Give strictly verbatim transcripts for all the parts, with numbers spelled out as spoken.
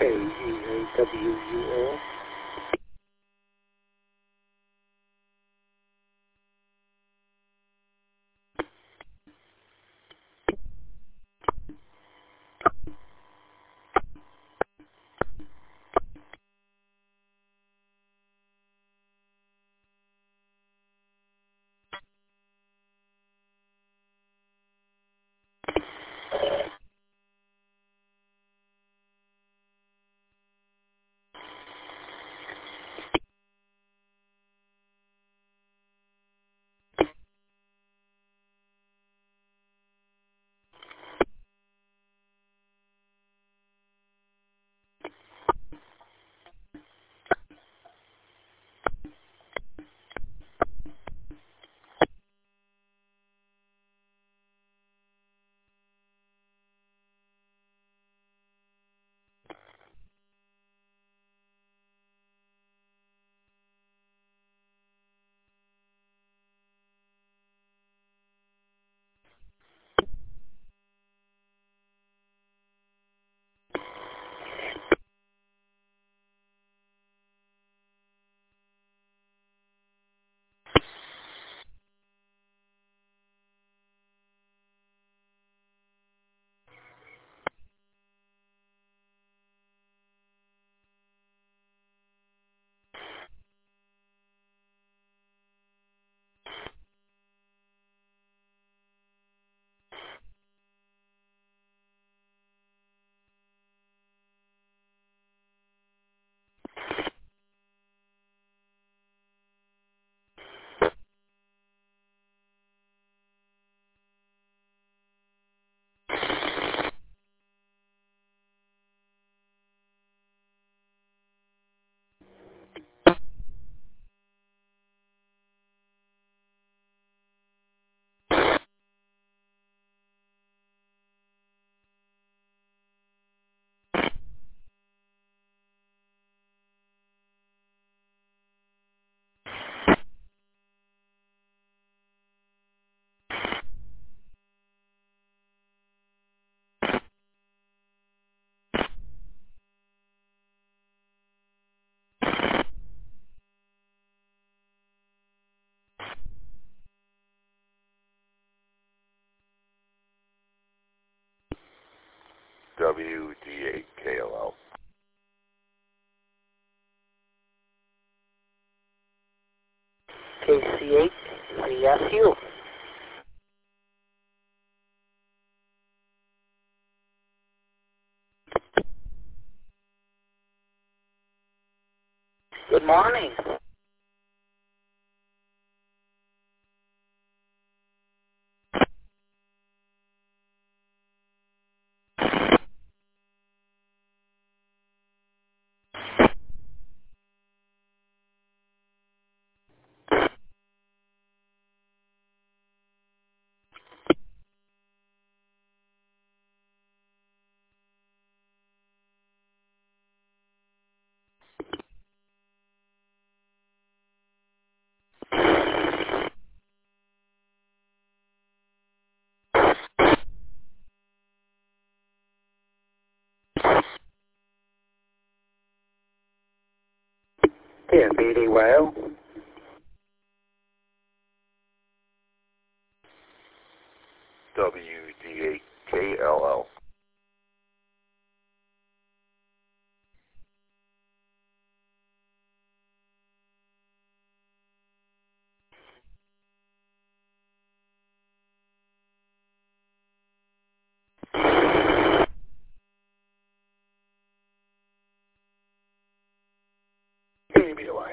K E A W U L. W D eight K L L. K C eight C S U. Good morning. Yeah, very well. W D eight K L L. Maybe away.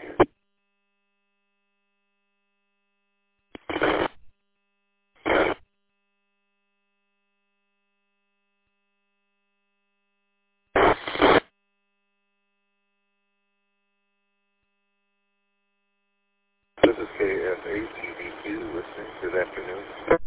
This is K S A T V Q listening. Good afternoon.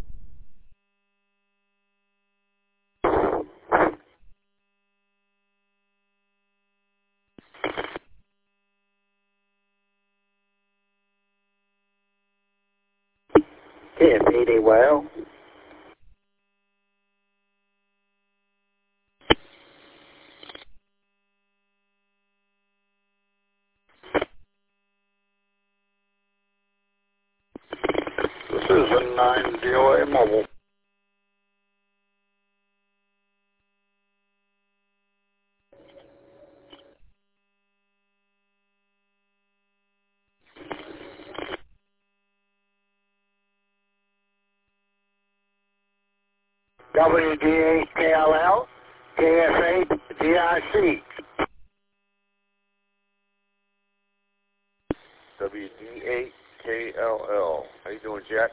Yeah, very well. one nine D O A Mobile. W D eight K L L, K S eight D R C. W D eight K L L. How you doing, Jack?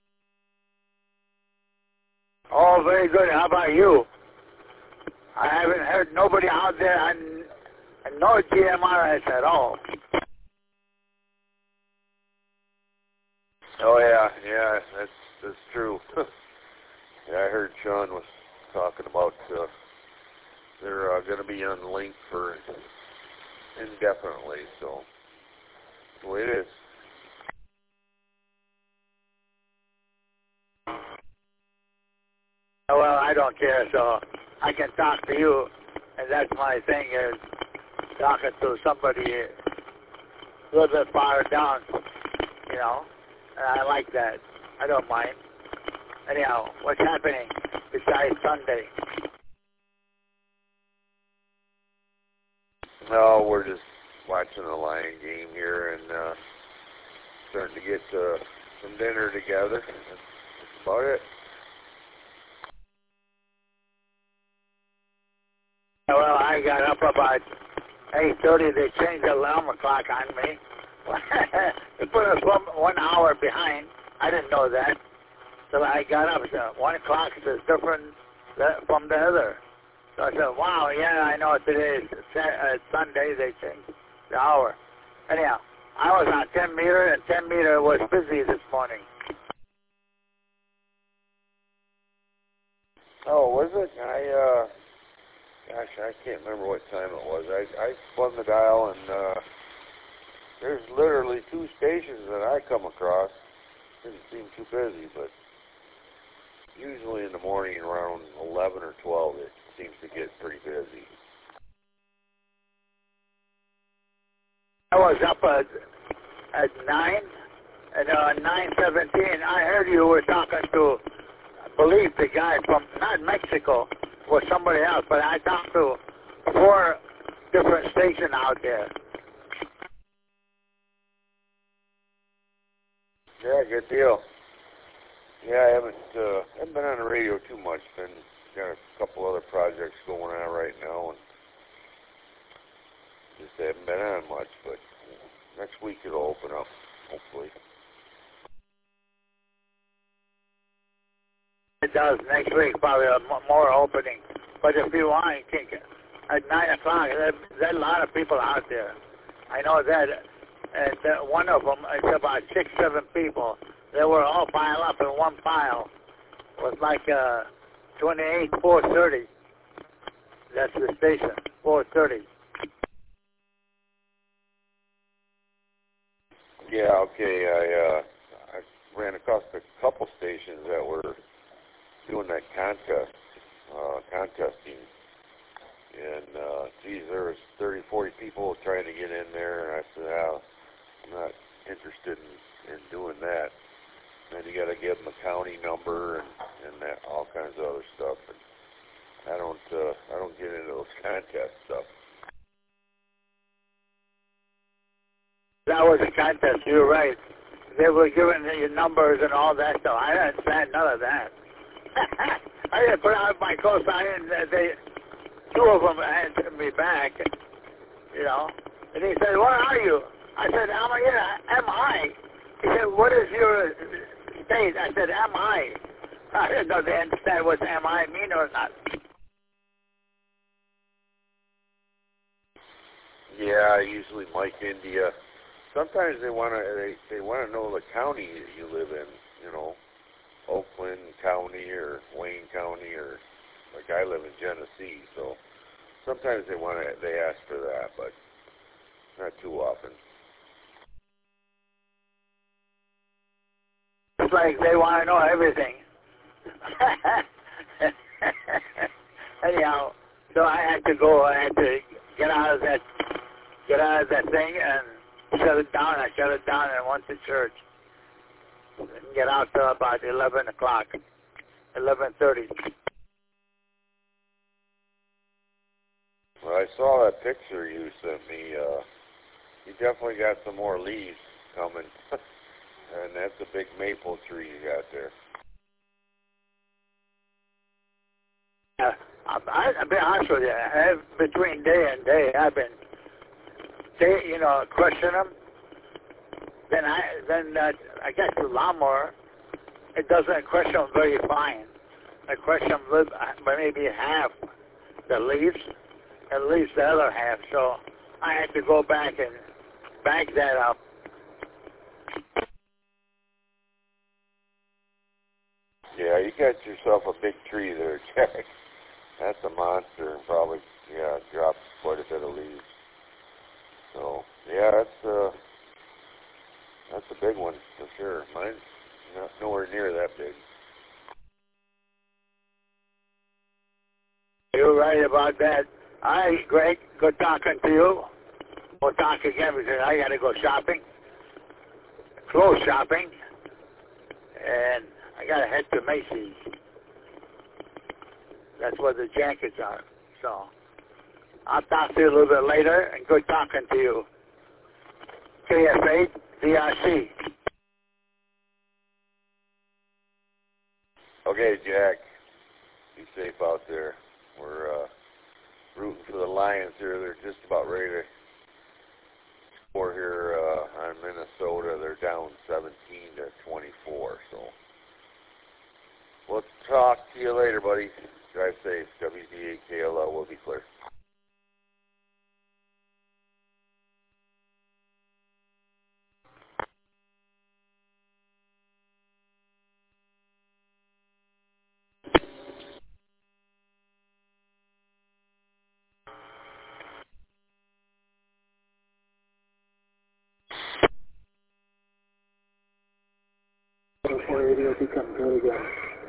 Oh, very good. How about you? I haven't heard nobody out there on no G M R S at all. Oh yeah, yeah, that's that's true. Yeah, I heard Sean was talking about uh, they're uh, going to be on link for indefinitely, so that's the way it is. Well, I don't care, so I can talk to you, and that's my thing is talking to somebody a little bit far down, you know, and I like that. I don't mind. Anyhow, what's happening besides Sunday? No, we're just watching the Lion game here and uh, starting to get uh, some dinner together. That's about it. Well, I got up about eight thirty. They changed the alarm clock on me. They put us one, one hour behind. I didn't know that. So I got up. So one o'clock is different from the other. So I said, wow, yeah, I know today is uh, Sunday. They changed the hour. Anyhow, I was on ten meter, and ten meter was busy this morning. Oh, was it? I, uh, gosh, I can't remember what time it was. I, I spun the dial, and uh, there's literally two stations that I come across. Didn't seem too busy, but usually in the morning around eleven or twelve, it seems to get pretty busy. I was up at, at nine, and uh, nine seventeen, I heard you were talking to, I believe, the guy from, not Mexico, or somebody else, but I talked to four different stations out there. Yeah, good deal. Yeah, I haven't uh, haven't been on the radio too much. Been got a couple other projects going on right now, and just haven't been on much. But next week it'll open up, hopefully. It does next week, probably a m- more opening. But if you want, you can get, at nine o'clock, there, there's a lot of people out there. I know that, and uh, one of them, it's about six, seven people. They were all piled up in one pile. It was like uh, twenty-eight, four thirty. That's the station, four thirty. Yeah, okay. I uh, I ran across a couple stations that were doing that contest, uh, contesting, and uh, geez, there was thirty, forty people trying to get in there, and I said, oh, I'm not interested in, in doing that. And you got to give them a county number and, and that, all kinds of other stuff. And I don't, uh, I don't get into those contest stuff. That was a contest. You're right. They were giving you numbers and all that stuff. I didn't understand none of that. I didn't put out my cosign, and they, two of them answered me back, you know. And he said, "Where are you?" I said, "I'm here. Am I?" He said, "What is your state?" I said, "Am I?" I didn't know they understand what "am I" mean or not. Yeah, usually Mike India. Sometimes they want to they, they want to know the county that you live in. You know, Oakland County or Wayne County, or like I live in Genesee, so sometimes they want to they ask for that, but not too often. It's like they want to know everything. Anyhow, so I had to go. I had to get out of that, get out of that thing and shut it down. I shut it down and went to church. and get out till about eleven o'clock, eleven thirty. Well, I saw that picture you sent me. Uh, you definitely got some more leaves coming. And that's a big maple tree you got there. Uh, I, I'll be honest with you. I, between day and day, I've been, day, you know, crushing them. Then I, then uh, I guess the lawnmower, it doesn't crush them very fine. I crush them by maybe half the leaves, at least the other half. So I had to go back and bag that up. Yeah, you got yourself a big tree there, Jack. That's a monster and probably, yeah, drops quite a bit of leaves. So, yeah, that's uh, that's a big one for sure. Mine's not nowhere near that big. You're right about that. All right, Greg, good talking to you. We'll talk again because I got to go shopping, clothes shopping, and I got to head to Macy's. That's where the jackets are. So I'll talk to you a little bit later, and good talking to you. K F eight D R C. Okay, Jack. Be safe out there. We're uh, rooting for the Lions here. They're just about ready to score here uh, on Minnesota. They're down seventeen to twenty-four. So we'll talk to you later, buddy. Drive safe. W D eight K L L will be clear. Radio become good again.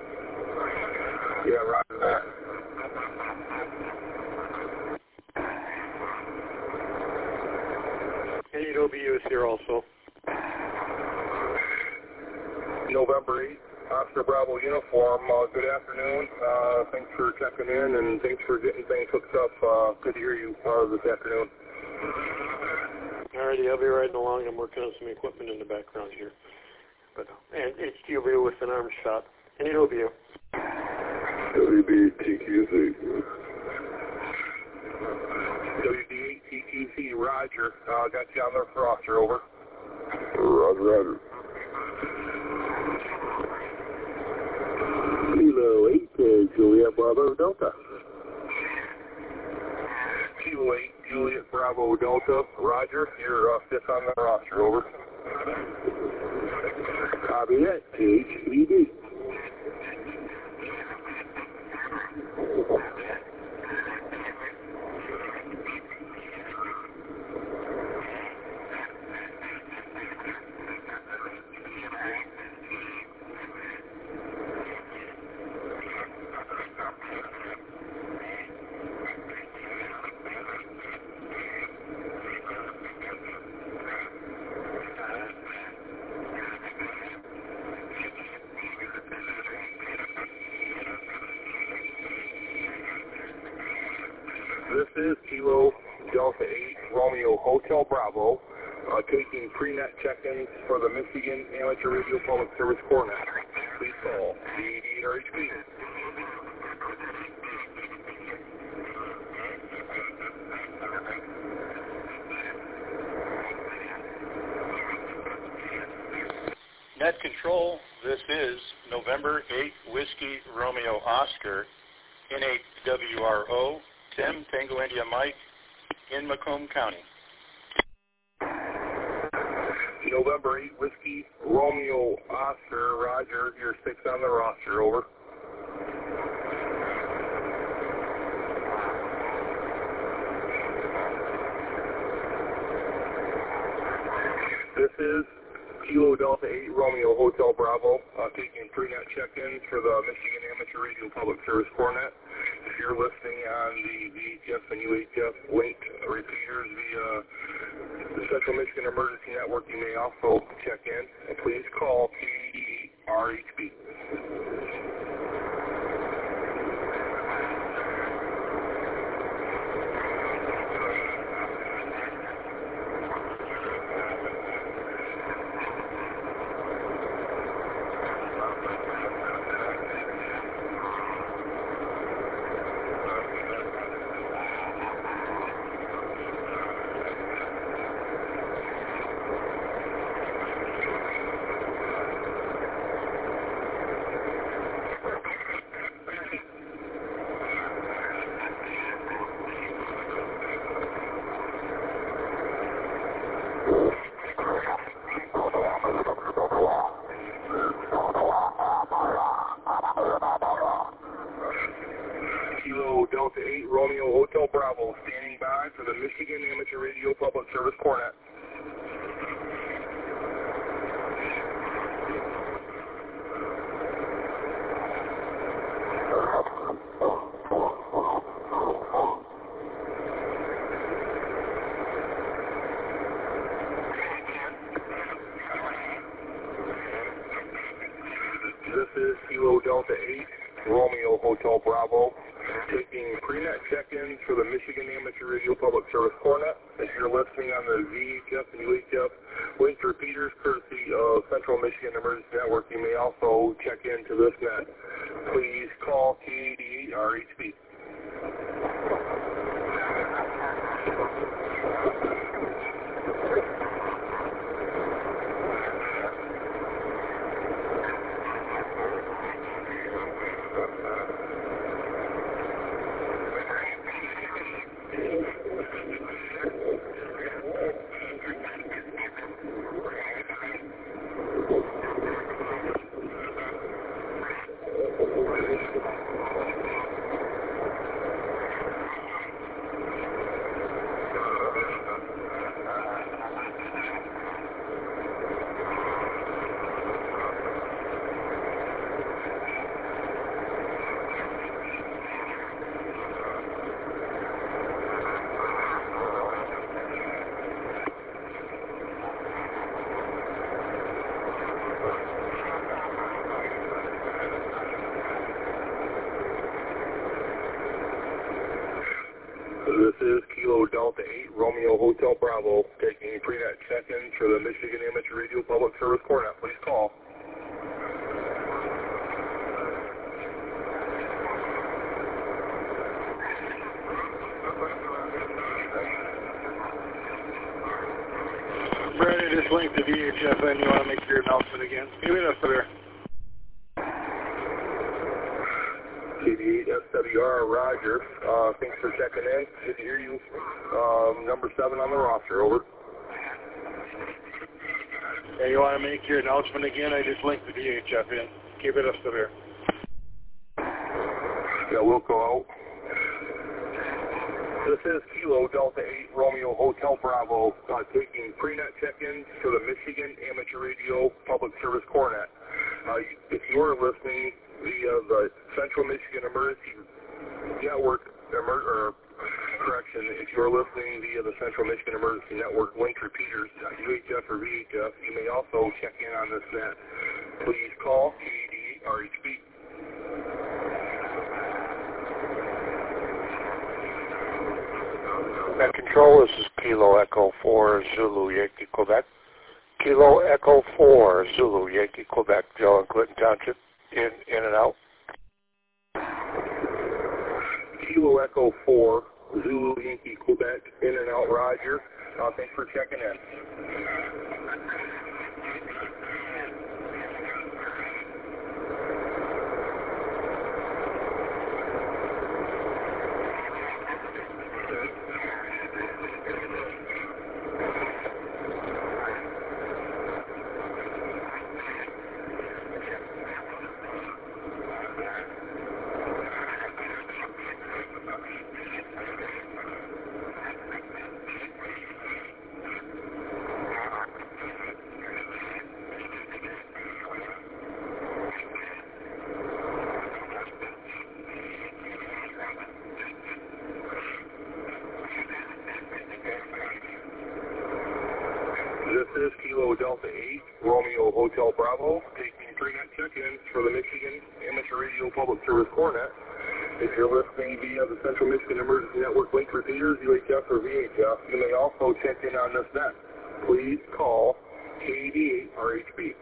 Yeah, roger that. Any O B Us here also. November eighth, Oscar Bravo uniform. Uh, good afternoon. Uh, thanks for checking in and thanks for getting things hooked up. Uh, good to hear you uh, this afternoon. Alrighty, I'll be riding along. I'm working on some equipment in the background here. But and H T O B with an arm shot. Any O B U. W D eight T Q C. W D eight T Q C, Roger. Uh, got you on there for Oscar, over. Roger, Roger. Kilo eight, uh, Juliet Bravo Delta. Kilo eight, Juliet Bravo Delta, Roger. You're uh, fifth on the roster, over. Copy that, H E D. This is Kilo Delta eight Romeo Hotel Bravo, uh, taking pre-net check-ins for the Michigan Amateur Radio Public Service Cornet. Please call D eighty-eight R H P. Net Control, this is November eighth Whiskey Romeo Oscar, N eight W R O, Tim Tango India Mike, in Macomb County. November eighth Whiskey Romeo Oscar, Roger, you're sixth on the roster, over. This is Kilo Delta eight Romeo Hotel Bravo, uh, taking pre-net check-ins for the Michigan Amateur Radio Public Service Cornet. If you're listening on the V H F and U H F linked repeaters via the Central Michigan Emergency Network, you may also check in. And please call K eighty-eight R H B. Kilo Delta eight Romeo Hotel Bravo, standing by for the Michigan Amateur Radio Public Service Cornet. This is Kilo Delta eight Romeo Hotel Bravo, taking pre-net check-ins for the Michigan Amateur Radio Public Service Cornet. If you're listening on the V H F and U H F linked repeaters courtesy of Central Michigan Emergency Network, you may also check into this net. Please call K eighty-eight R H B. This is Kilo Delta eight Romeo Hotel Bravo, taking pre-net check-ins for the Michigan Amateur Radio Public Service Cornet. Please call. Brandon, just linked to V H F N. You want to make your announcement again? Give it up there. K D eight S W R, Roger. Uh, thanks for checking in. Good to hear you. Um, number seven on the roster, over. Hey, you want to make your announcement again? I just linked the V H F in. Keep it up to there. Yeah, we'll go out. This is Kilo Delta eight Romeo Hotel Bravo, uh, taking pre-net check-ins for the Michigan Amateur Radio Public Service Cornet. Uh, if you are listening via the Central Michigan Emergency Network, emer or correction, if you are listening via the Central Michigan Emergency Network linked repeaters, uh, U H F or V H F, you may also check in on this net. Please call K eighty-eight R H B. Net control, this is Kilo Echo four Zulu Yankee Quebec. Kilo Echo four Zulu Yankee Quebec, Joe and Clinton Township, in, in and out. Kilo Echo four Zulu Yankee Quebec, in and out, Roger. Uh, thanks for checking in. This is Kilo Delta eight Romeo Hotel Bravo, taking pre-net check-ins for the Michigan Amateur Radio Public Service Cornet. If you're listening via the Central Michigan Emergency Network link repeaters, U H F or V H F, you may also check in on this net. Please call K eighty-eight R H B.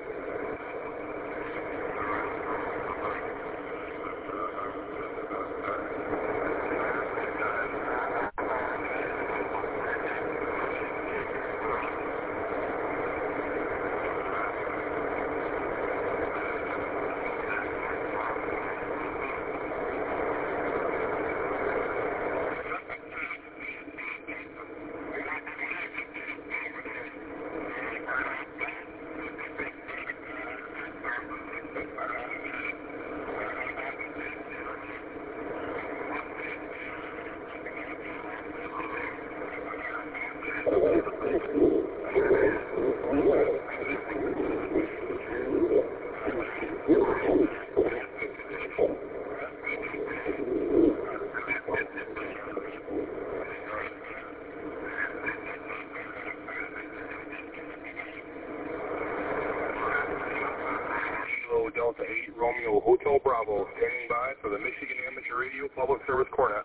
Delta eight Romeo Hotel Bravo, standing by for the Michigan Amateur Radio Public Service Cornet.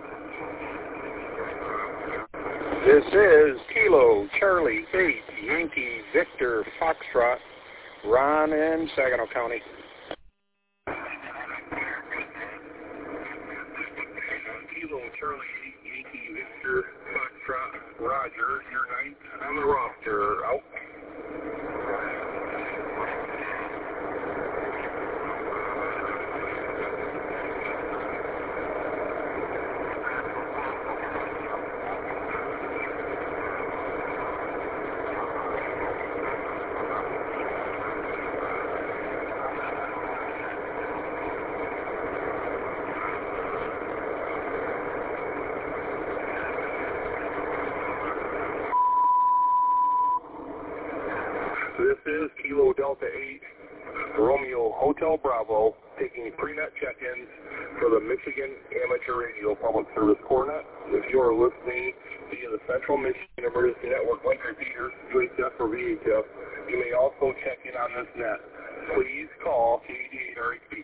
This is Kilo Charlie eight Yankee Victor Foxtrot, Ron in Saginaw County. Kilo Charlie eight Yankee Victor Foxtrot, Roger, you're ninth on the roster, out. This is Kilo Delta eight Romeo Hotel Bravo, taking pre-net check-ins for the Michigan Amateur Radio Public Service Cornet. If you are listening via the Central Michigan Emergency Network link repeaters, U H F or V H F, you may also check in on this net. Please call K eighty-eight R H B.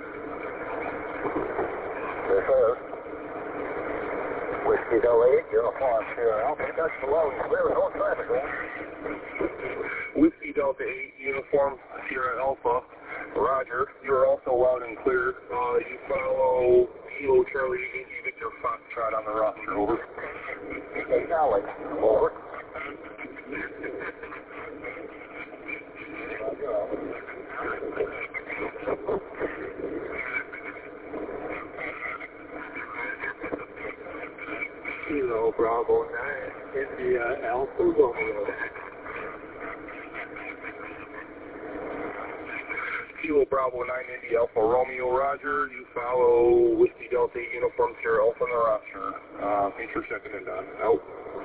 Yes, sir. Whiskey Delta eight, uniform here. Alpha, that's the low. There was no traffic on. Whiskey Delta eight, uniform Sierra Alpha, Roger. You're also loud and clear. Uh, you follow Kilo Charlie Yankee Victor Foxtrot on the roster, over. Acknowledge, over. Kilo Bravo nine, India Alpha Romeo. Kilo Bravo nine India Alpha Romeo, Roger. You follow Whiskey Delta eight uniform Sierra Alpha on the roster. Uh, thanks for checking in, Don. Out.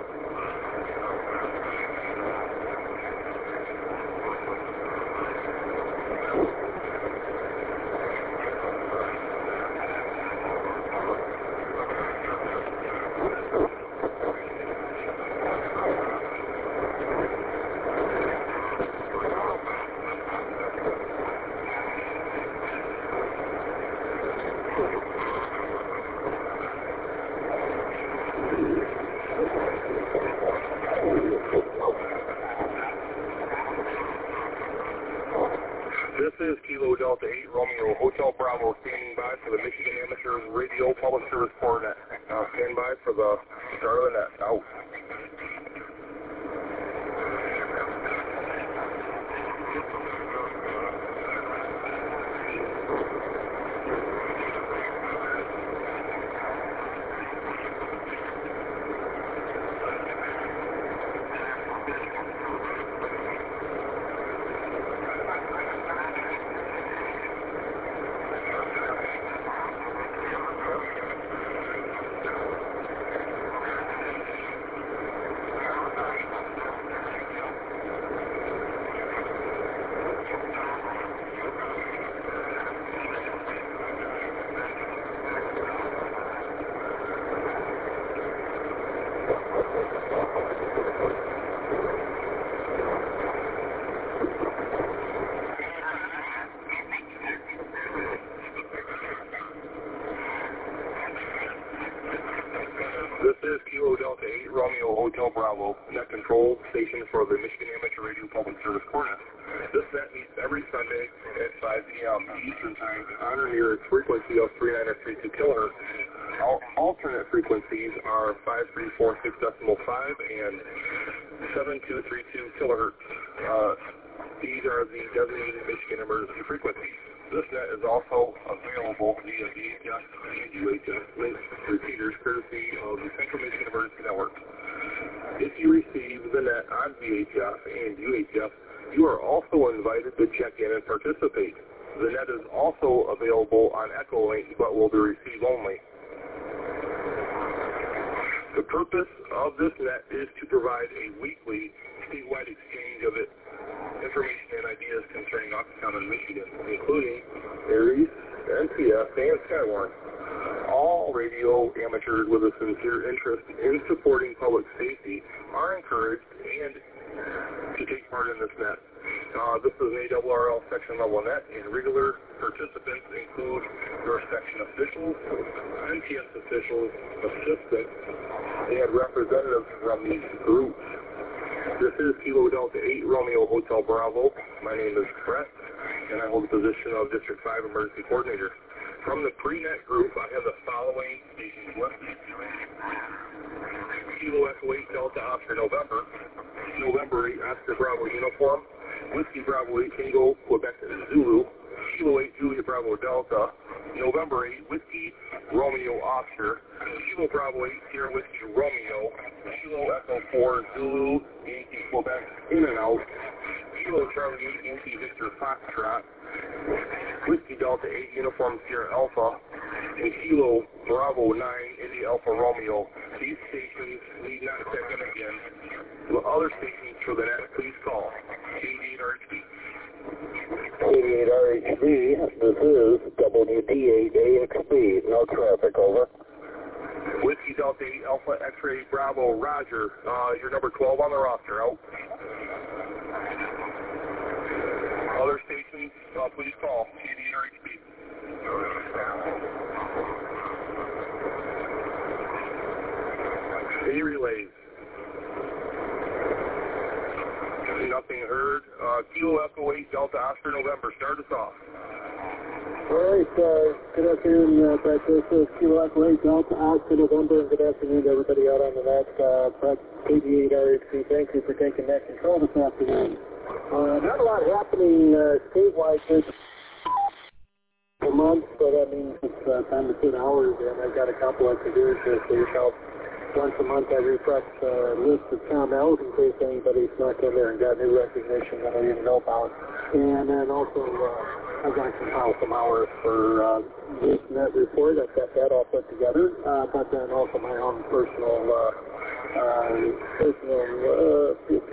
This is Kilo Delta eight Romeo Hotel Bravo, standing by for the Michigan Amateur Radio Public Service Cornet. Uh, stand by for the start of the net. Out. is Kilo Delta eight Romeo Hotel Bravo, net control station for the Michigan Amateur Radio Public Service Cornet. This net meets every Sunday at five p m Eastern Time on or near its frequency of three nine three two kilohertz. All alternate frequencies are five three four six point five and seven two three two kilohertz. Uh, these are the designated Michigan emergency frequencies. This net is also available via V H F and U H F linked repeaters courtesy of the Central Michigan Emergency Network. If you receive the net on V H F and U H F, you are also invited to check in and participate. The net is also available on Echolink, but will be receive only. The purpose of this net is to provide a weekly statewide exchange of it information and ideas concerning Occidental and Michigan, including Aries, N P S, and Skywarn. All radio amateurs with a sincere interest in supporting public safety are encouraged and to take part in this net. Uh, this is an A R R L section level net, and regular participants include your section officials, N P S officials, assistants, and representatives from these groups. This is Kilo Delta eight Romeo Hotel Bravo. My name is Brett, and I hold the position of District five Emergency Coordinator. From the pre-net group, I have the following stations listed. Kilo Echo eight Delta Oscar November, November eight Oscar Bravo Uniform, Whiskey Bravo eight Tango Quebec Zulu, Kilo eight Julia Bravo Delta, November eight Whiskey Romeo Oscar, Kilo Bravo eight Sierra Whiskey Romeo, Kilo Echo four Zulu Yankee Quebec In and Out, Kilo Charlie eight Yankee Victor Foxtrot, Whiskey Delta eight Uniform Sierra Alpha, and Kilo Bravo nine Indy Alpha Romeo. These stations need not check in again. The other stations for the net, please call eighty-eight R H B. eighty-eight R H B, this is W D eight A X B. No traffic, over. Whiskey Delta eight Alpha X-Ray Bravo, Roger. Uh, you're number twelve on the roster, out. Other stations, uh, please call eighty-eight R H B. Any relays? Nothing heard. Uh, Kilo Echo eight Delta Oscar November, start us off. All right, uh, good afternoon, uh, Brett. This is Kilo Echo eight Delta Oscar November, and good afternoon to everybody out on the net. Uh, Brett, eighty-eight R H B, thank you for taking that control this afternoon. Uh, not a lot happening uh, statewide this month, but I mean, it's uh, time to put hours in. I've got a couple of to-dos here for yourself. Once a month I refresh the uh, list of comments in case anybody snuck in there and got new recognition that I didn't know about. And then also uh, I've got to compile some hours for uh, this net report. I've got that all put together. Uh, but then also my own personal uh, uh, personal uh,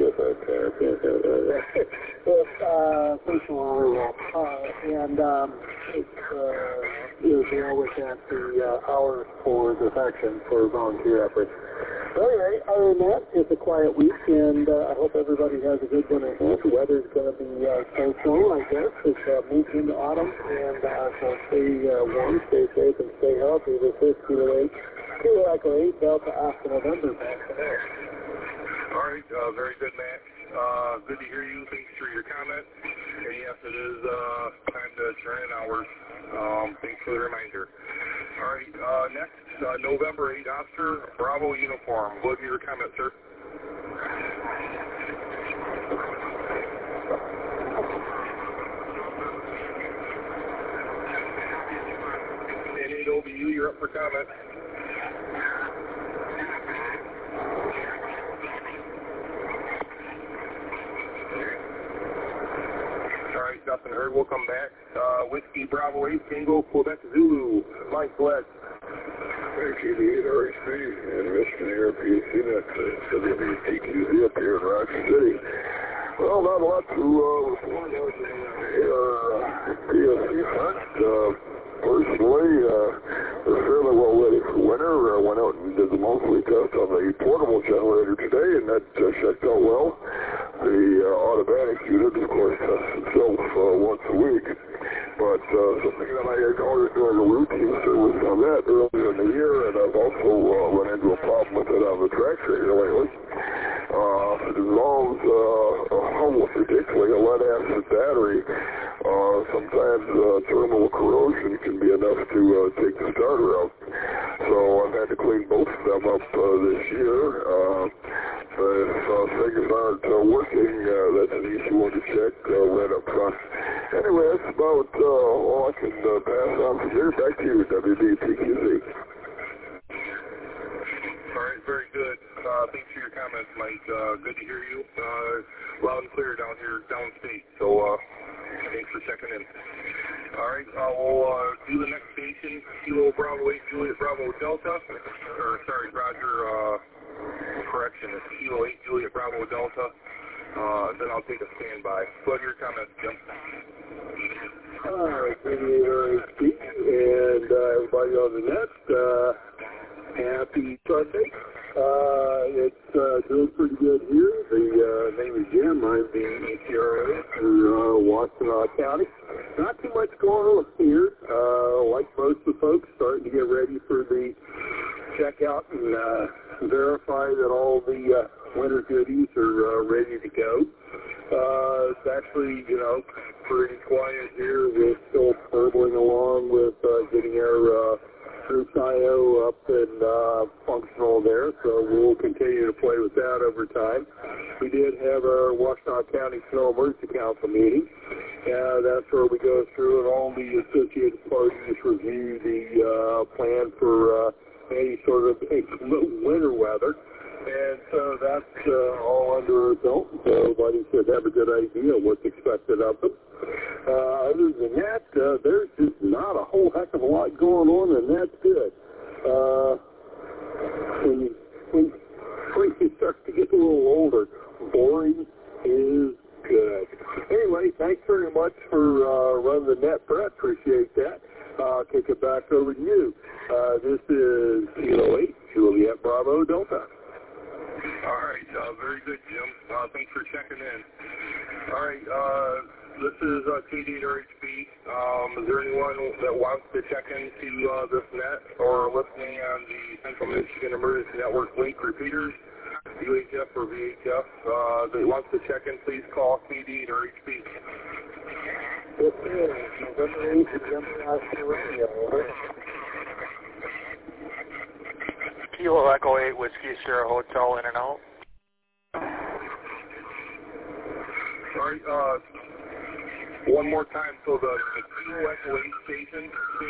uh, personal hour uh, and um, it's uh, is we always have the uh, hours for the section for volunteer efforts. Well, anyway, other than that, it's a quiet week, and uh, I hope everybody has a good one ahead. The weather's going to be uh, so-so, I guess. It's uh, moved into autumn, and uh, so stay uh, warm, stay safe, and stay healthy. This is Kilo eight, Kilo Echo eight, Delta Oscar November, back to there. All right, uh, very good, Max. Uh, good to hear you. Thanks for your comment. And yes, it is uh, time to turn in hours. Um, thanks for the reminder. All right, uh, next, uh, November eighth, Oscar Bravo Uniform. What is your comment, sir? N eight O B U, you're up for comment. Nothing heard. We'll come back. Uh, Whiskey Bravo eight Tango Quebec Zulu. Mike, go ahead. eighty-eight R H B and Michigan Air P A C net to W T Q Z up here in Rock City. Well, not a lot to uh, report on the uh, P A C front. Uh, personally, uh, we're fairly well ready for winter. I uh, went out and did the monthly test on the portable generator today, and that uh, checked out well. The uh, automatic unit, of course, tests itself uh, once a week, but uh, something that I encountered during a routine service on that earlier in the year, and I've also uh, run into a problem with it on the track here lately. Uh, it involves, uh, almost particularly a lead acid battery. Uh, sometimes uh, thermal corrosion can be enough to uh, take the starter out. So I've had to clean both of them up uh, this year. Uh, if uh, things aren't uh, working, uh, that's an easy one to check uh, right up front. Anyway, that's about uh, all I can uh, pass on from here. Back to you, W D P Q Z. All right, very good. Uh, thanks for your comments, Mike. Uh, good to hear you. Uh, loud and clear down here, downstate. So uh, thanks for checking in. All right, uh, we'll uh, do the next station, Kilo Bravo eight Juliet Bravo Delta. Or, sorry, Roger, uh, correction, it's Kilo eight Juliet Bravo Delta. Uh, then I'll take a standby. So your comments, Jim. All right, Radiator H P and uh, everybody on the net, uh, happy Sunday. Uh, it's uh, doing pretty good here. The uh, name is Jim. I'm the E C R O for uh, Washtenaw County. Not too much going on here. Uh, like most of the folks, starting to get ready for the checkout and uh, verify that all the uh, winter goodies are uh, ready to go. Uh, it's actually, you know, pretty quiet here. We're still burbling along with uh, getting our uh, Group I O up and uh, functional there, so we'll continue to play with that over time. We did have our Washtenaw County Snow Emergency Council meeting. Uh, that's where we go through and all the associated parties review the uh, plan for uh, any sort of winter weather. And so that's uh, all under our belt, so everybody should have a good idea what's expected of them. Uh, other than that, uh, there's just not a whole heck of a lot going on, and that's good. Uh, when, you, when, when you start to get a little older, boring is good. Anyway, thanks very much for uh, running the net, Brett. Appreciate that. Uh, kick it back over to you. Uh, this is Kilo eight, Juliet Bravo Delta. All right, uh, very good, Jim. Uh, thanks for checking in. All right, uh, this is uh, T D R H B. Um, is there anyone that wants to check into uh, this net or listening on the Central Michigan Emergency Network link repeaters, U H F or V H F, uh, that wants to check in, please call T D or H B. This is November eighth, November Oscar Radio, over. Kilo Echo eight Whiskey Sierra Hotel, in and out. All right, uh, one more time. So the, the Kilo Echo eight station, say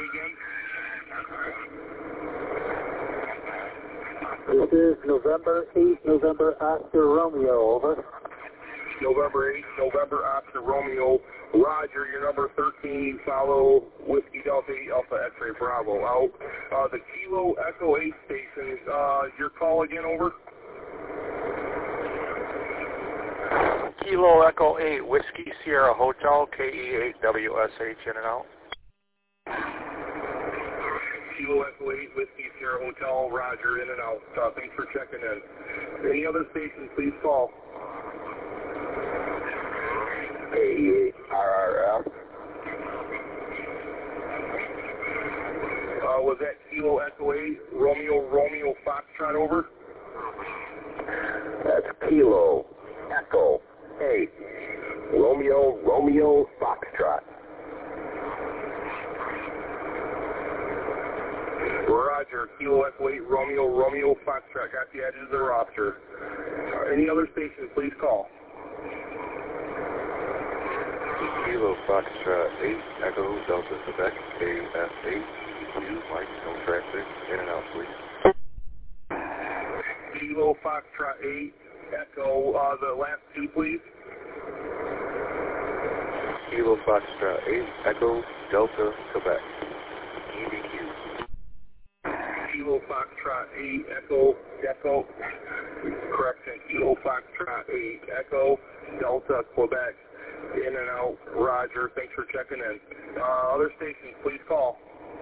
again. This is November eighth, November Oscar Romeo, over. November eighth, November Oscar Romeo. Roger, your number thirteen, follow Whiskey Delta eight Alpha X-Ray Bravo out. Uh, the Kilo Echo eight station, uh, your call again, over? Kilo Echo eight Whiskey Sierra Hotel, K E eight W S H, in and out. Kilo Echo eight Whiskey Sierra Hotel, Roger, in and out. Uh, thanks for checking in. Any other stations, please call. A eight R R F. Uh, was that Kilo Echo eight Romeo Romeo Foxtrot, over? That's Kilo Echo eight Romeo Romeo Foxtrot. Roger, Kilo Echo eight Romeo Romeo Foxtrot. Got the added to the roster. Uh, any other stations, please call. Kilo Foxtrot eight Echo Delta Quebec A F eight. Use Mike, no traffic, in and out, please. Kilo Foxtrot eight Echo, uh, the last two, please. Kilo Foxtrot eight Echo Delta Quebec. E D Q. Kilo Foxtrot eight Echo Echo. Correction. Kilo Foxtrot eight Echo Delta Quebec. In and out. Roger. Thanks for checking in. Uh, other stations, please call.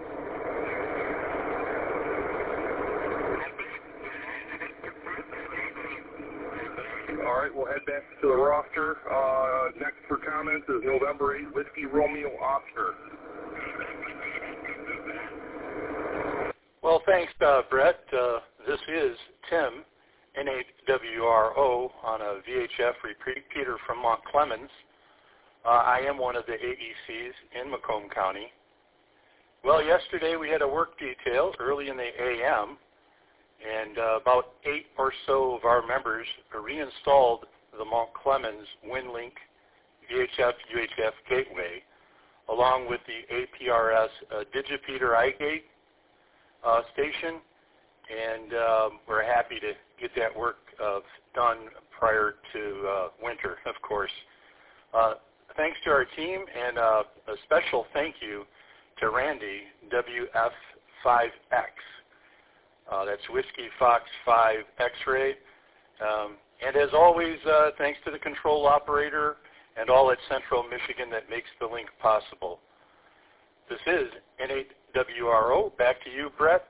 All right, we'll head back to the roster. Uh, next for comments is November eighth, Whiskey Romeo Oscar. Well, Well, thanks, uh, Brett. Uh, this is Tim, N eight W R O, on a V H F repeater from Mont Clemens. Uh, I am one of the A E Cs in Macomb County. Well, yesterday we had a work detail early in the A M, and uh, about eight or so of our members reinstalled the Mont Clemens WinLink V H F U H F gateway, along with the A P R S uh, Digipeater iGate uh, station, and um, we're happy to get that work uh, done prior to uh, winter, of course. Uh, thanks to our team, and uh, a special thank you to Randy, W F five X. Uh, that's Whiskey Fox five X-ray. Um, and as always, uh, thanks to the control operator and all at Central Michigan that makes the link possible. This is N eight W R O. Back to you, Brett.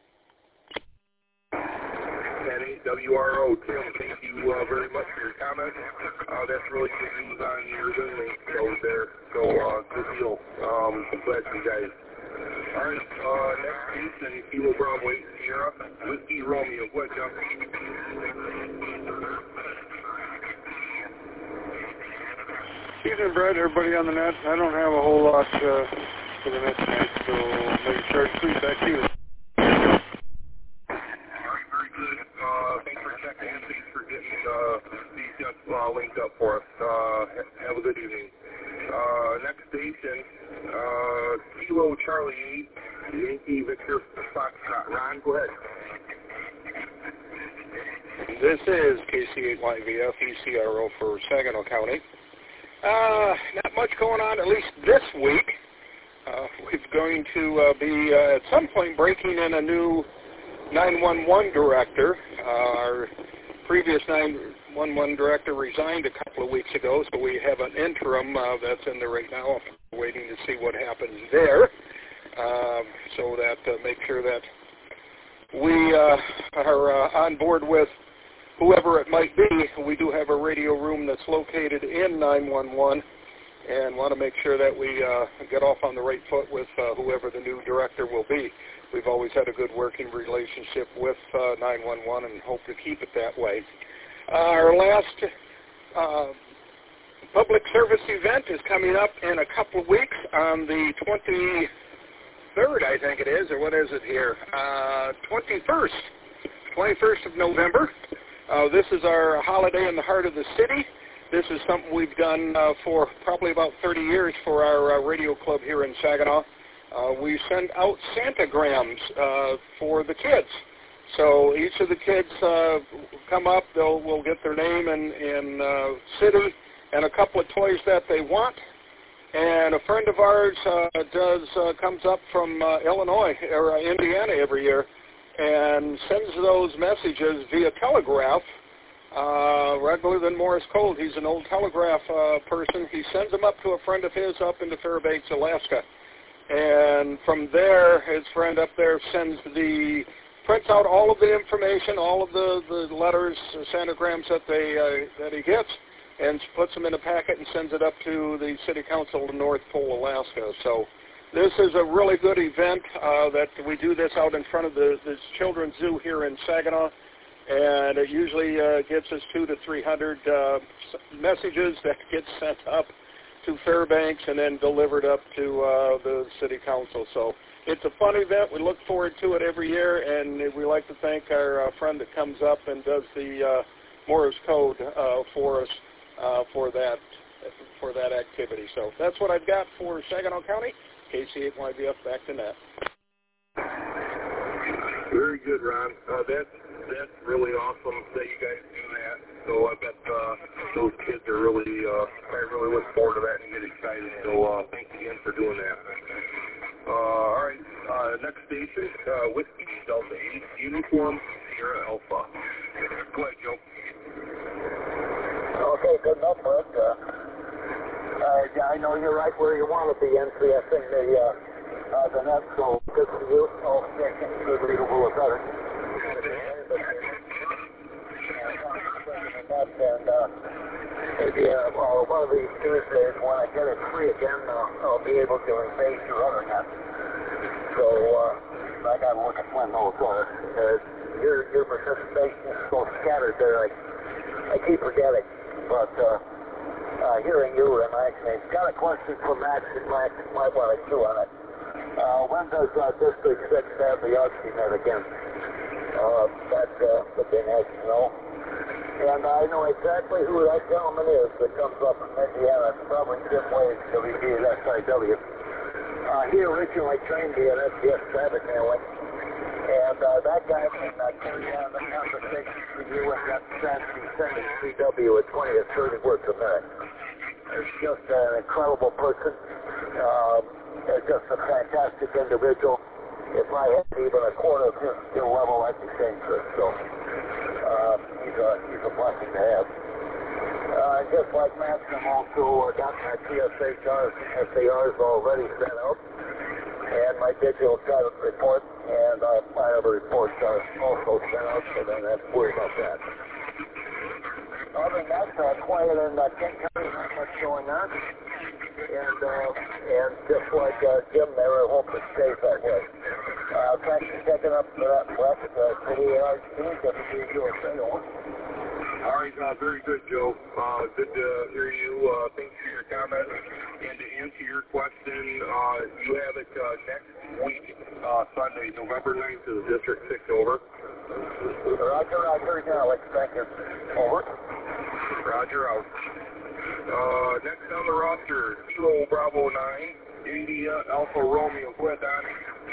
N eight W R O, Tim, thank you uh, very much for your comments. Uh, that's really good news on your WinLink over there. So, uh, good deal. Um, I'm glad for you guys. All right, uh, next station, Kilo Bravo eight Sierra, Whiskey Romeo. Go ahead, John. Evening, Brett. Everybody on the net. I don't have a whole lot uh, for the net tonight, so make a charge tweet back to you. Thanks for checking in. Thanks for getting uh, these just uh, linked up for us. Uh, have a good evening. Uh, next station, uh, Kilo Charlie eight, Yankee Victor Foxtrot. Ron, go ahead. This is K C eight Y V F, E C R O for Saginaw County. Uh, not much going on, at least this week. Uh, we're going to uh, be uh, at some point breaking in a new nine one one director. Uh, our previous nine one one director resigned a couple of weeks ago, so we have an interim uh, that's in there right now. I'm waiting to see what happens there, uh, so that uh, make sure that we uh, are uh, on board with whoever it might be. We do have a radio room that's located in nine one one, and want to make sure that we uh, get off on the right foot with uh, whoever the new director will be. We've always had a good working relationship with uh, nine one one and hope to keep it that way. Uh, our last uh, public service event is coming up in a couple of weeks on the twenty-third, I think it is, or what is it here? Uh, twenty-first. twenty-first of November. Uh, this is our holiday in the heart of the city. This is something we've done uh, for probably about thirty years for our uh, radio club here in Saginaw. Uh, we send out Santagrams uh, for the kids. So each of the kids uh, come up, they'll will get their name and, and uh, city and a couple of toys that they want. And a friend of ours uh, does uh, comes up from uh, Illinois or uh, Indiana every year and sends those messages via telegraph. Uh, rather than Morse code, he's an old telegraph uh, person. He sends them up to a friend of his up into Fairbanks, Alaska. And from there, his friend up there sends the, prints out all of the information, all of the, the letters, the Santagrams that, they, uh, that he gets, and puts them in a packet and sends it up to the City Council in North Pole, Alaska. So this is a really good event uh, that we do this out in front of the, the Children's Zoo here in Saginaw. And it usually uh, gets us two to three hundred uh, messages that get sent up to Fairbanks and then delivered up to uh, the City Council. So it's a fun event. We look forward to it every year, and we like to thank our uh, friend that comes up and does the uh, Morse code uh, for us uh, for that for that activity. So that's what I've got for Saginaw County. K C eight Y V F, back to net. Very good, Ron. Uh, that's that's really awesome that you guys do that. So I bet uh, those kids are really, uh, I really look forward to that and get excited. So uh, thanks again for doing that. Uh, all right, uh, next station, uh, Whiskey Delta eight, Uniform Sierra Alpha. Go ahead, Joe. Okay, good enough, Bud. Uh, uh, I know you're right where you want to be, NCSing the, uh, uh, the net, so good for you. Oh, yeah, good readable or better. And uh, maybe uh, well, one of these Tuesdays when I get it free again, uh, I'll be able to invade your other net. So uh, I got to look at when those are. Uh, your, your participation is so scattered there, I, I keep forgetting. But uh, uh, hearing you reminds me. Got a question for Max and Max might want to chew on it. Uh, when does uh, District six have the Archie net again? Uh, that uh, would be nice to know. And I know exactly who that gentleman is that comes up from Indiana. It's probably Jim Wade, W B S I W. Uh, he originally trained me at S D S traffic handling. And uh, that guy can uh, carry on the conversation with you and that sending C W at twenty or thirty words a minute. He's just an incredible person. Um, just a fantastic individual. If I had even a quarter of his skill level, I'd be dangerous. So uh, he's, a, he's a blessing to have. Uh, just like Matt, I'm also uh, got my T S H Rs and S A Rs already sent out. And my digital credit report and uh, my other reports are also sent out, so then I have to worry about that. Other than that, uh, quiet in uh, Kent County, not much going on. And uh, and just like uh, Jim there, I hope it stays that way. Uh, thanks for checking up for that, Flex. Uh, K A R C, W B U S A. All right, uh, very good, Joe. Uh, good to hear you. Uh, thanks for your comment. And to answer your question, uh, you have it uh, next week, uh, Sunday, November ninth, is District six over. Roger, Roger, Alex, thank you. Over. Roger, out. Uh, next on the roster, Kilo Bravo nine, India Alpha Romeo. Go ahead, Don.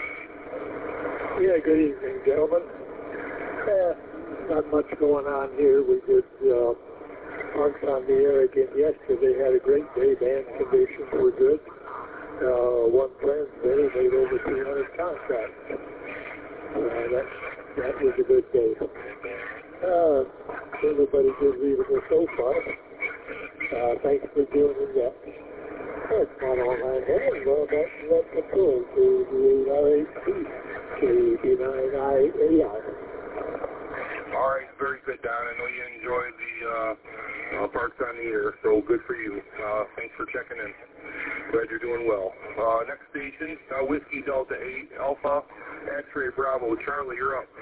Yeah, good evening, gentlemen. Uh, not much going on here. We did uh, Parks on the Air again yesterday. Had a great day. Band conditions were good. Uh, one transmitter made over three hundred contacts. Uh, that, that was a good day. Uh, everybody did readable so far. Uh, thanks for doing that. That's not all I have. Well, that's that control to the R H P to B nine I A R. All right, very good, Don. I know you enjoyed the uh, uh, Parks on the Air, so good for you. Uh, thanks for checking in. Glad you're doing well. Uh, next station, uh, Whiskey Delta eight, Alpha, X-Ray Bravo. Charlie, you're up.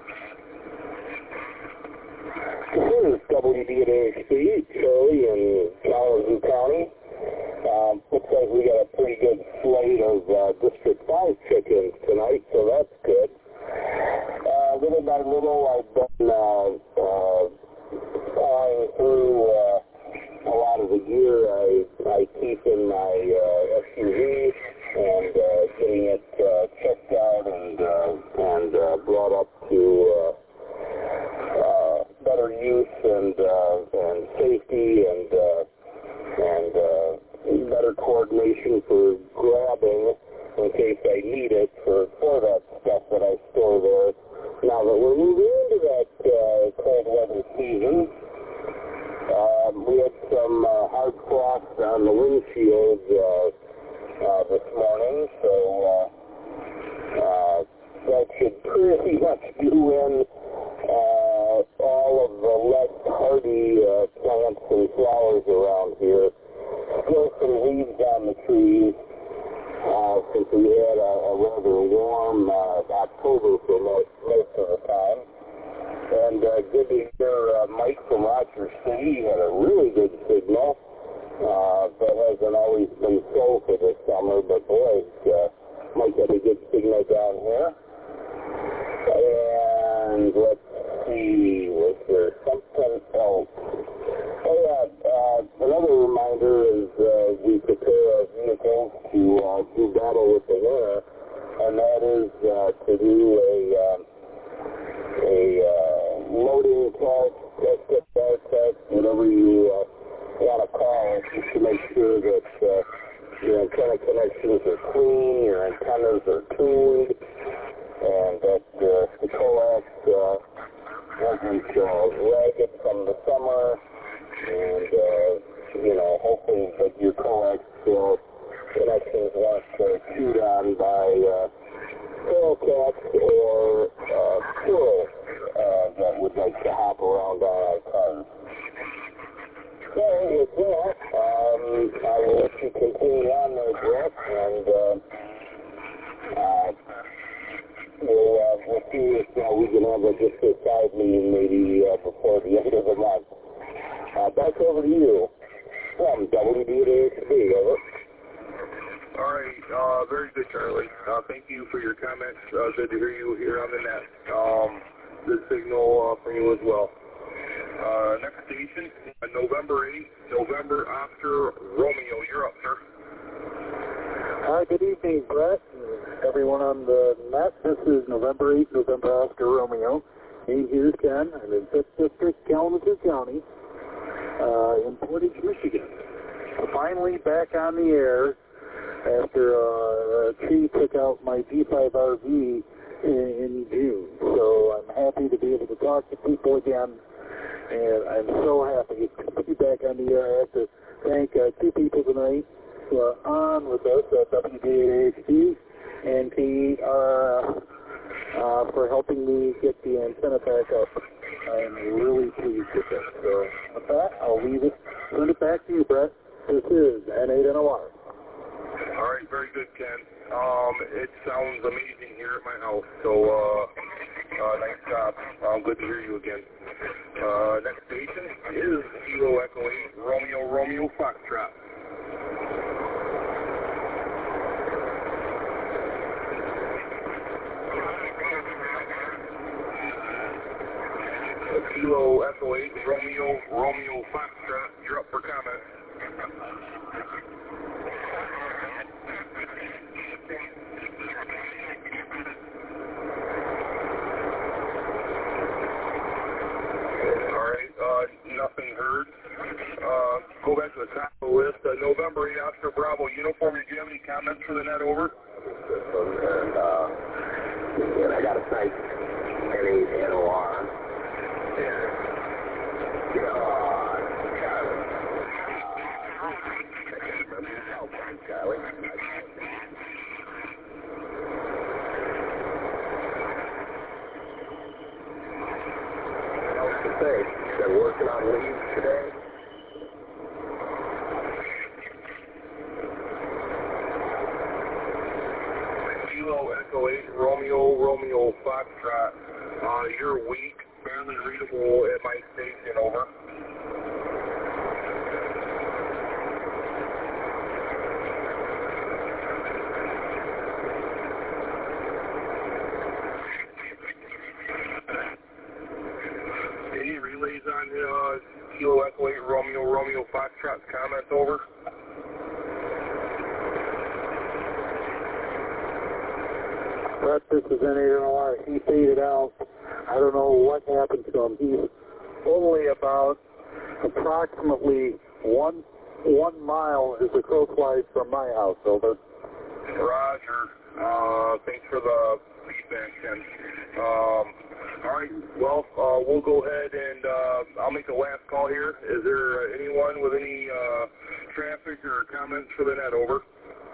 This is W B A H P, Charlie in Kalamazoo County. Um, looks like we got a pretty good slate of uh, District five chickens tonight, so that's good. Uh, little by little, I've been uh, uh, flying through uh, a lot of the gear I, I keep in my uh, S U V and uh, getting it uh, checked out and, uh, and uh, brought up to uh, uh, better use and, uh, and safety and, uh, and uh, better coordination for grabbing in case I need it for, for that stuff that I store there. Now that we're moving into that uh, cold weather season, um, we had some uh, hard frost on the windshield uh, uh, this morning, so uh, uh, that should pretty much do in uh, all of the less hardy uh, plants and flowers around here. Still some leaves on the trees. Uh, since we had a, a rather warm uh, October for most, most of the time. And uh, good to hear uh, Mike from Rochester City had a really good signal. Uh, that hasn't always been so for this summer, but boy, uh, Mike had a good signal down here. And let's see, was there something else? Oh yeah, uh, another reminder is uh, we prepare our vehicles to uh, do battle with the winter, and that is uh, to do a um, a uh, loading test, S F R test, whatever you uh, want to call it, just to make sure that uh, your antenna connections are clean, your antennas are tuned, and that uh, the coax uh, wasn't uh, ragged from the summer. And, uh, you know, hopefully that your coax uh, connections weren't uh, chewed on by uh, feral cats or uh, squirrels uh, that would like to hop around on our cars. So, with that, um, I will let you continue on there, Jeff, and uh, uh, uh, we can have a, just a side meeting maybe uh, before the end of the month. Uh, back over to you from W D A H B, over. All right, uh, very good, Charlie. Uh, thank you for your comments. Uh, good to hear you here on the net. Um, good signal uh, from you as well. Uh, next station, uh, November eighth, November Oscar Romeo. You're up, sir. Hi, good evening, Brett, and everyone on the net. This is November eighth, November Oscar Romeo. Hey, here's Ken. I'm in fifth District, Kalamazoo County, uh, in Portage, Michigan. Finally back on the air after uh, a tree took out my D five R V in, in June. So I'm happy to be able to talk to people again, and I'm so happy to be back on the air. I have to thank uh, two people tonight who are on with us at W D A H D and K eight R uh, for helping me get the antenna back up. I'm really pleased with it. So with that, I'll leave it, turn it back to you, Brett. This is N eight N O R. All right, very good, Ken. Um, it sounds amazing here at my house, so uh, uh, nice job. Um, good to hear you again. Uh, next station is Kilo Echo eight, Romeo Romeo Foxtrot. Kilo Echo eight, Romeo Romeo Foxtrot. You're up for comment. Nothing heard. Uh, go back to the top of the list. Uh, November eighth, Oscar Bravo Uniform. Did you have any comments for the net, over? And, uh, and I got a site, N eight N O R. Yeah. God, Charlie. Charlie. What else to say? Been working on leads today. Kilo Echo eight, Romeo Romeo Foxtrot. Uh, you're weak, barely readable at my station, over. Any relays on uh, Kilo Echo eight, Romeo Romeo Foxtrot's comments, over? Brett, this is N eight N O R. He faded out. I don't know what happened to him. He's only about approximately one one mile as the crow flies from my house, over. Roger. Uh, thanks for the feedback, Ken. Um, all right. Well, uh, we'll go ahead and uh, I'll make the last call here. Is there anyone with any uh, traffic or comments for the net, over?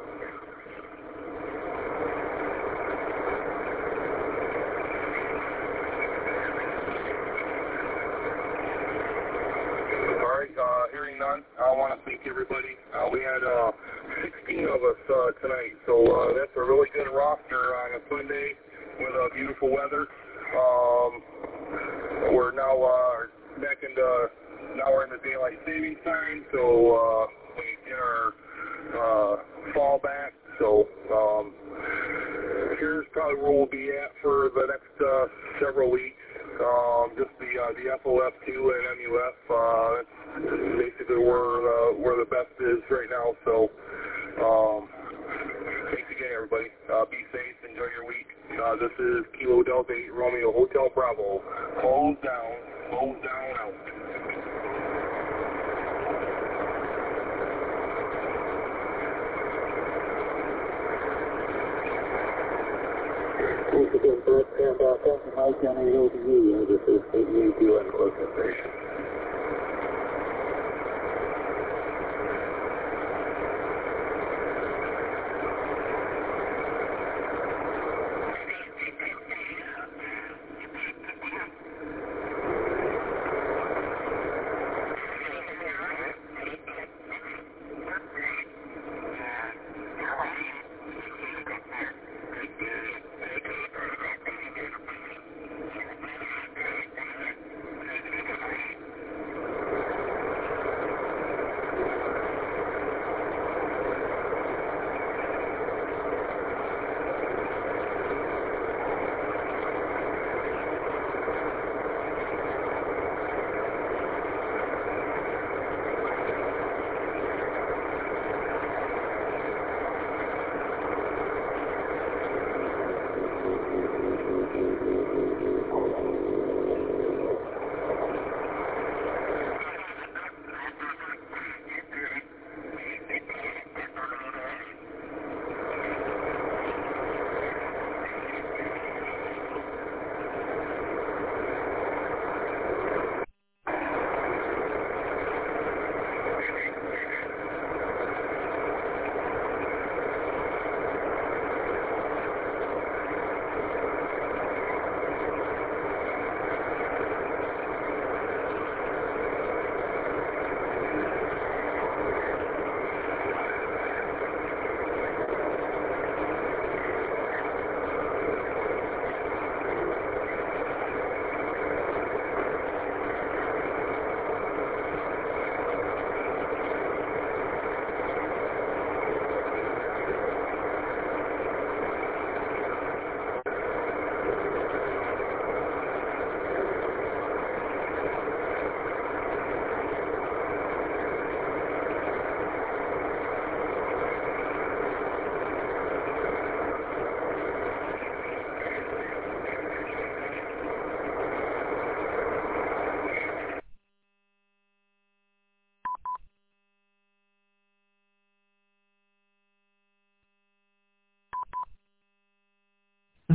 Uh, hearing none, I want to thank everybody. Uh, we had uh, sixteen of us uh, tonight, so uh, that's a really good roster on a Sunday with uh, beautiful weather. Um, we're now uh, back into, now we're in the daylight savings time, so uh, we get our uh, fall back. So um, here's probably where we'll be at for the next uh, several weeks. Um, just the uh, the F O F two and M U F. Uh, that's basically where uh, where the best is right now. So um, thanks again, everybody. Uh, be safe. Enjoy your week. Uh, this is Kilo Delta eight Romeo Hotel Bravo. Close down. Close down. Out. Once again, Brett, stand back up. Mike on eight O D E. This is eight eight U N Organization.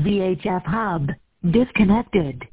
V H F hub disconnected.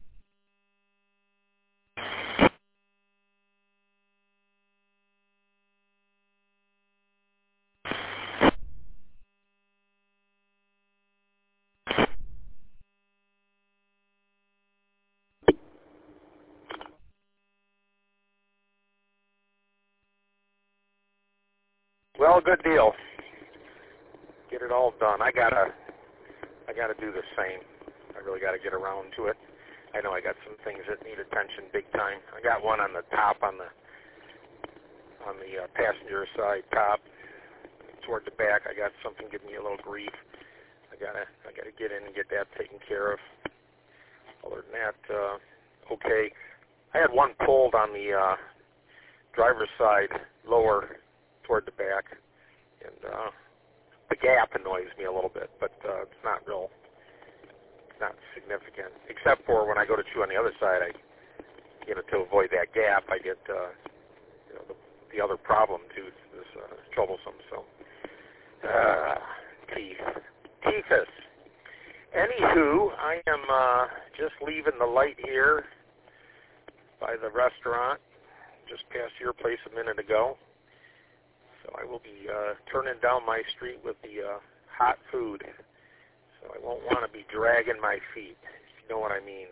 Well, good deal. Get it all done. I gotta, I gotta do the same. I really gotta get around to it. I know I got some things that need attention big time. I got one on the top, on the, on the uh, passenger side top, toward the back. I got something giving me a little grief. I gotta, I gotta get in and get that taken care of. Other than that, uh, okay. I had one pulled on the uh, driver's side, lower toward the back, and uh, the gap annoys me a little bit, but uh, it's not real, it's not significant, except for when I go to chew on the other side, I, you know, to avoid that gap, I get, uh, you know, the, the other problem tooth is uh, troublesome, so, uh, teeth, teethus. Anywho, I am uh, just leaving the light here by the restaurant, just past your place a minute ago. So I will be uh, turning down my street with the uh, hot food. So I won't want to be dragging my feet, if you know what I mean.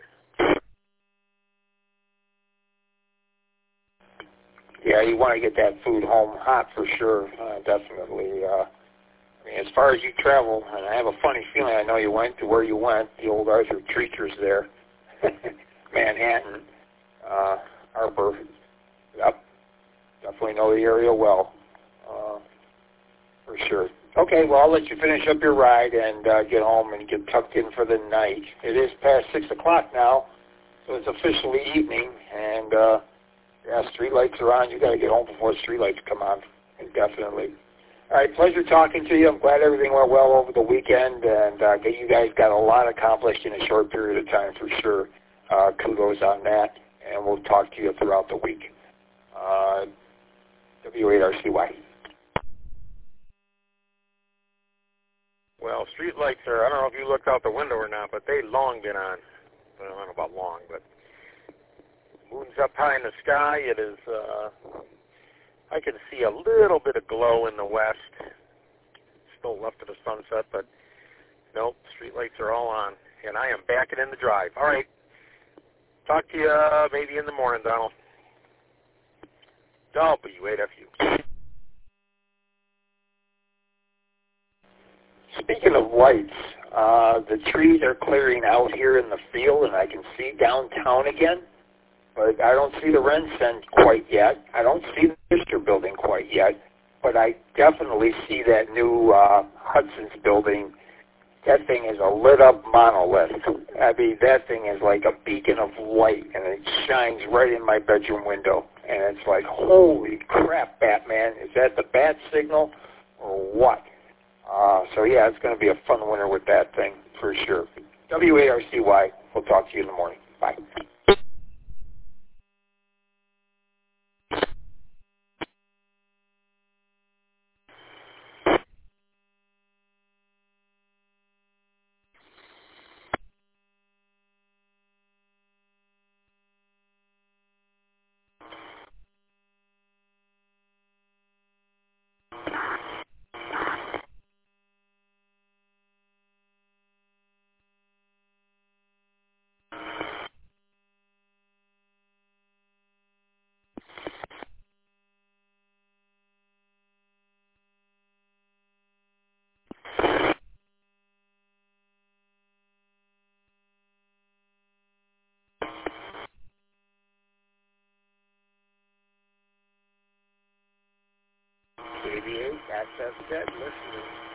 Yeah, you want to get that food home hot for sure, uh, definitely. Uh, I mean, as far as you travel, and I have a funny feeling I know you went to where you went, the old Arthur Treacher's there, Manhattan, uh, Harper. Yep, definitely know the area well. Uh, for sure. Okay, well, I'll let you finish up your ride and uh, get home and get tucked in for the night. It is past six o'clock now, so it's officially evening, and uh, yeah, street lights are on. You got to get home before the street lights come on, definitely. All right, pleasure talking to you. I'm glad everything went well over the weekend, and uh, you guys got a lot accomplished in a short period of time for sure. Uh, kudos on that, and we'll talk to you throughout the week. Uh, W eight R C Y. Well, street lights are, I don't know if you looked out the window or not, but they long been on. I don't know about long, but moon's up high in the sky. It is, uh, I can see a little bit of glow in the west. Still left of the sunset, but nope, street lights are all on. And I am backing in the drive. All right. Talk to you uh, maybe in the morning, Donald. W eight F U. Speaking of lights, uh, the trees are clearing out here in the field, and I can see downtown again, but I don't see the RenCen quite yet. I don't see the Mister building quite yet, but I definitely see that new uh, Hudson's building. That thing is a lit-up monolith. I mean, that thing is like a beacon of light, and it shines right in my bedroom window. And it's like, holy crap, Batman, is that the bat signal or what? Uh, so, yeah, it's going to be a fun winter with that thing for sure. W A R C Y, we'll talk to you in the morning. Bye. eighty-eight, access dead, listening.